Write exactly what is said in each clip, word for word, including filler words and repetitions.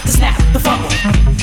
the snap, the fumble.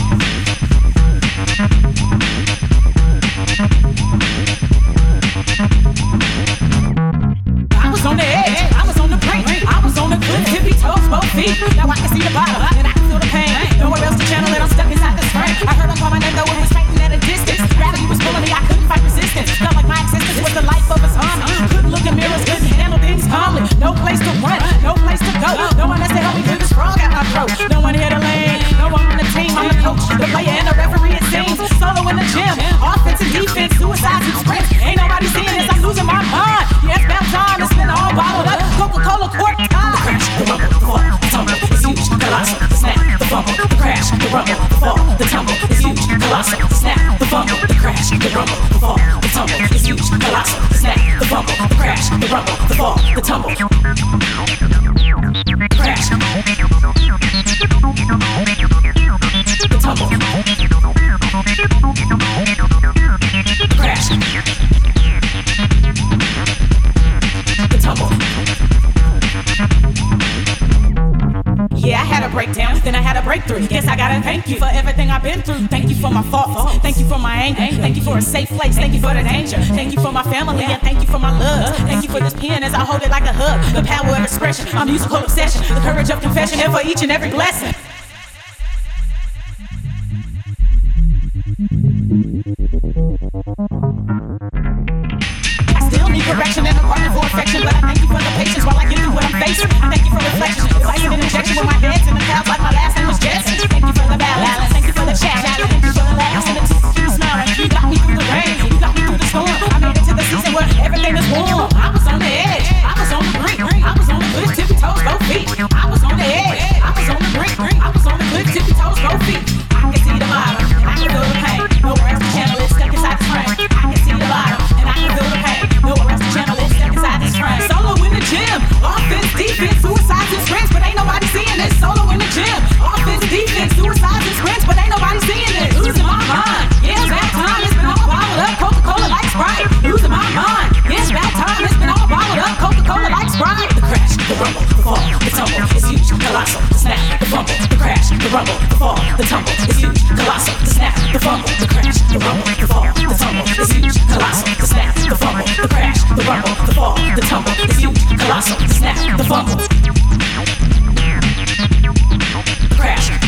I was on the edge, I was on the brink, I was on the cliff, tippy toes, both feet. Now I can see the bottom, and I can feel the pain. Nowhere else to channel it, I'm stuck inside this frame. I heard him call my name, though it was fighting at a distance. Gravity was pulling me, I couldn't fight resistance. Felt like my existence was the life of a zombie. Couldn't look in mirrors, couldn't handle things calmly. No place to run, no place to go. No one has to help me through this frog at my throat. No one here to lane, no one on the team. I'm the coach, the player, and the referee, it seems. Solo in the gym, offense and defense, suicides and sprints. Ain't nobody seeing this, I'm losing my mind. Yeah, it's about time, it's been all bottled up. Coca-Cola quart time. The crash, the rumble, the fall, the tumble, it's huge, colossal. The snap, the fumble, the crash, the rumble, the fall, the tumble, it's huge, colossal. The snap, the fumble, the crash, the rumble, the fall, the tumble, it's huge, colossal. The snap, the fumble, the crash, the rumble, the fall, the tumble. Crash. The tumble. Crash. The tumble. Yeah, I had a breakdown, then I had a breakthrough. Guess I gotta thank you for everything I've been through. Thank you for my faults, thank you for my anger, thank you for a safe place, thank you for the danger, thank you for my family, and thank you for my love. Thank you for this pen as I hold it like a hug. The power of expression, my musical obsession, the courage of confession, and for each and every blessing. I still need correction and a partner for affection, but I thank you for the patience while I get through what I'm facing. I thank you for reflection, advice and an injection with my head's in the clouds like my last name was Jetson. Thank you for the balance, thank you for the chat, thank you for the laughs and the tears you smiling. You got me through the rain, you got me through the storm. I made it to the season where everything is warm. I was on the edge, I was on the brink, I was on the cliff, tippy toes, both feet. I was on the edge, I was on the brink, I was on the cliff, tippy toes, both feet. I can see the bottom, I can feel the pain. Nowhere else to channel it, stuck inside this frame. I can see the bottom, and I can feel the pain. Nowhere else to channel it, stuck inside this frame. Solo in the gym, offense, defense, suicides and sprints, but ain't nobody seeing this. Solo in the gym, offense, defense, suicides and sprints, but ain't nobody seeing this. Losing my mind, yeah, it's about time. It's been all bottled up, Coca-Cola like Sprite. Losing my mind, yeah, it's about time. It's been all bottled up, Coca-Cola like Sprite. The crash, the rumble, the fall, the tumble, it's huge, colossal. The snap, the fumble, the crash, the rumble, the fall, the tumble, it's huge, colossal. The snap, the fumble, the crash, the rumble, the fall, the tumble, it's huge, colossal. The snap, the fumble, the crash, the rumble, the fall, the tumble, it's huge, colossal. The snap, the fumble, the crash.